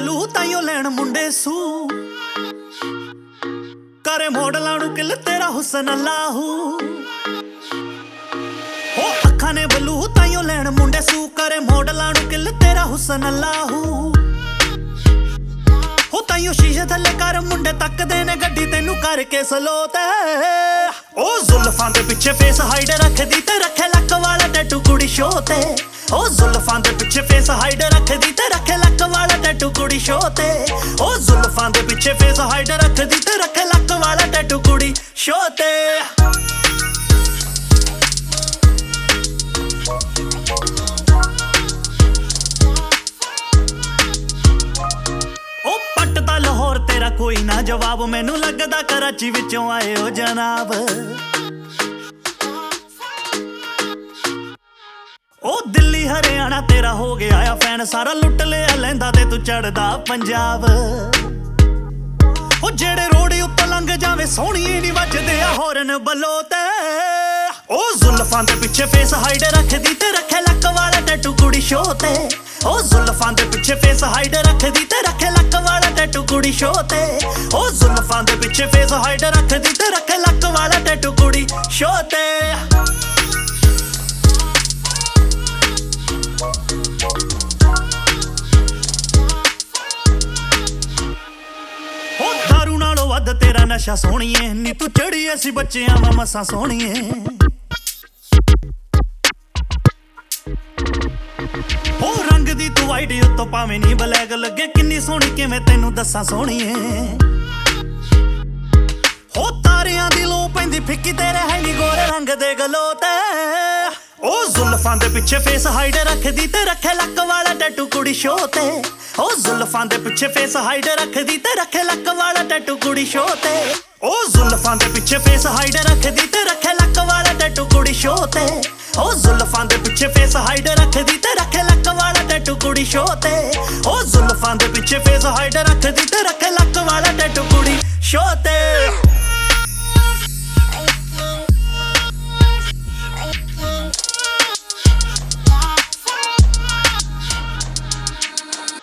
ਬੱਲੂ ਤਾਈਓ ਲੈਣ ਮੁੰਡੇ ਸੂ करे मॉडलां नूं किल तेरा हुसन अल्लाहू ओ अखां ने बलू ताइयों लैण मुंडे सू करे मॉडलां नूं किल तेरा हुसन अल्लाहू हो ताइयों शीशे थल्ले कर मुंडे तकदे ने गड्डी तैनूं करके स्लो ते ओ जुल्फां दे पिछे फेस हाइड रखदी ते रखे लक वाला टैटू कुड़ी शो ते ओ जुल्फां दे पिछे फेस हाइड रखदी ते रखे लक वाला टैटू कुड़ी शो ते ओ जुल्फां दे पिछे फेस हाइड रखदी ते रखे लक वाला टैटू कुड़ी शो ते ओ पटदा लाहौर तेरा कोई ना जवाब मैनू लगदा कराची विचों आए हो जनाब ओ दिल्ली हरियाणा तेरा हो गया आ फैन सारा लुट लिया लैंदा ते तू चढ़दा पंजाब ओ जेड़े रोड उत्ते लंघ जावे सोहणीए नी वजदे आ हॉर्न बलो ते ओ जुल्फां दे पिछे फेस हाइड रखदी ते रखे लक वाला टैटू कुड़ी शो ते ओ जुल्फां दे पिछे फेस हाइड रखदी ते रखे लक वाला टैटू कुड़ी शो ते ओ जुल्फां दे पिछे फेस हाइड रखदी ते रखे लक वाला टैटू कुड़ी शो ते वध तेरा नशा सोहणीए नी तू चढ़ी ऐसी बच्चियां वा मसा सोहणीए ओ रंग दी तू वाइट उत्तों भावें नी ब्लैक लगे किन्नी सोहणी किवें तैनूं दस्सां सोहणीए हो तारियां दी लो पैंदी फिक्की तेरे है नी गोरे रंग दे गलो ते ओ जुल्फां दे पिछे फेस हाइड रखदी ते रखे लक वाला टैटू कुड़ी शो ते ओ जुल्फां दे पिछे फेस हाइड रखदी ते रखे लक वाला टैटू कुड़ी शो ते ओ जुल्फां दे पिछे फेस हाइड रखदी ते रखे लक वाला टैटू कुड़ी शो ते ओ जुल्फां दे पिछे फेस हाइड रखदी ते रखे लक वाला टैटू कुड़ी शो ते ओ जुल्फां दे पिछे फेस हाइड रखदी ते रखे लक वाला टैटू कुड़ी शो ते